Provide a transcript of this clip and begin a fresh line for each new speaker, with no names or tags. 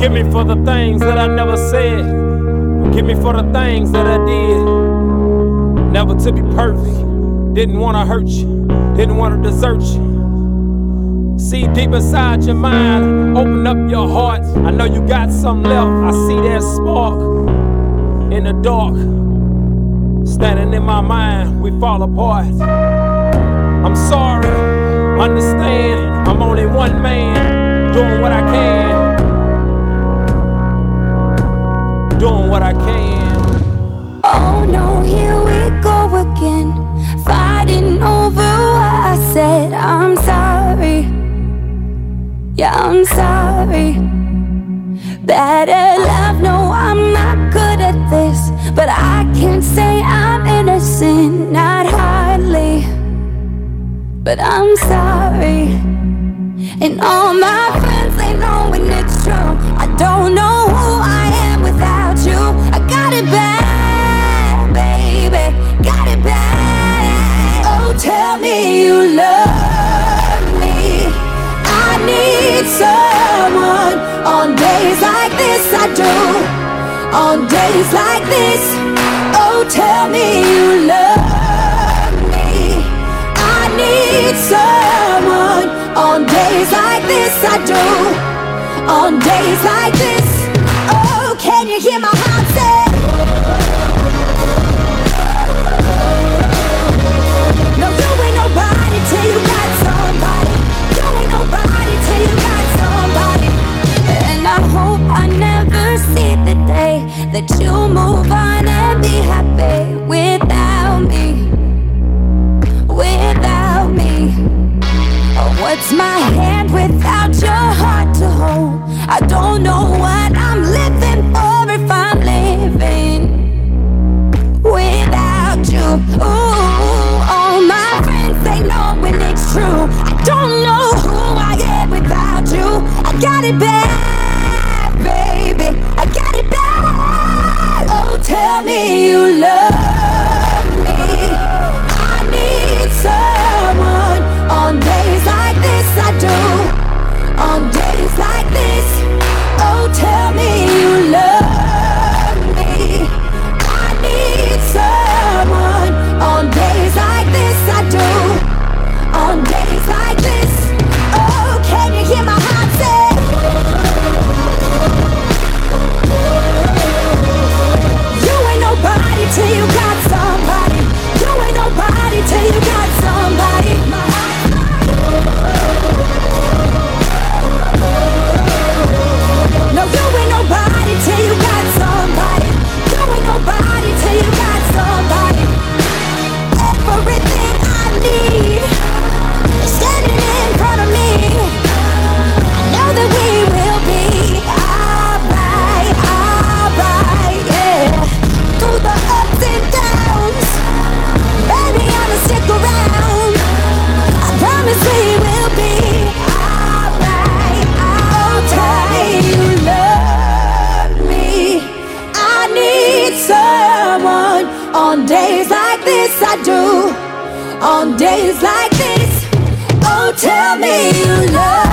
Forgive me for the things that I never said. Forgive me for the things that I did. Never to be perfect. Didn't want to hurt you. Didn't want to desert you. See deep inside your mind. Open up your heart. I know you got some left. I see that spark in the dark. Standing in my mind, we fall apart. I'm sorry. Understand. I'm only one man. Doing what I can. Doing what I can.
Oh no, here we go again. Fighting over what I said. I'm sorry. Yeah, I'm sorry. Better love, no, I'm not good at this. But I can't say I'm innocent, not hardly. But I'm sorry. And all my friends, they know when it's true. I don't know who I am without you. I got it back, baby, got it back. Oh, tell me you love me. I need someone. On days like this I do. On days like this. Oh, tell me you love me. I need someone. On days like this I do. On days like this. Oh, can you hear my heart say? No, you ain't nobody till you got somebody. You ain't nobody till you got somebody. And I hope I never see the day that you move on and be happy without me. Without me. What's my hand without your heart to hold? I don't know what I'm living for if I'm living without you. Ooh, all my friends, they know when it's true. I don't know who I am without you. I got it back, baby, I got it back. Oh, tell me you love me. I need someone. On days like this I do. On days like this. Oh, tell me you love me. I need someone. On days like this I do. On days like this. Oh, can you hear my heart say? You ain't nobody till you got somebody. You ain't nobody till you got somebody. No, you ain't nobody till you got somebody. You ain't nobody till you got somebody. Everything I need is standing in front of me. I know that we will be alright, alright, yeah. Through the ups and downs, baby, I'ma stick around. I promise we will be alright. I'll tell you love me. I need someone. On days like this I do. On days like this. Oh, tell me you love me.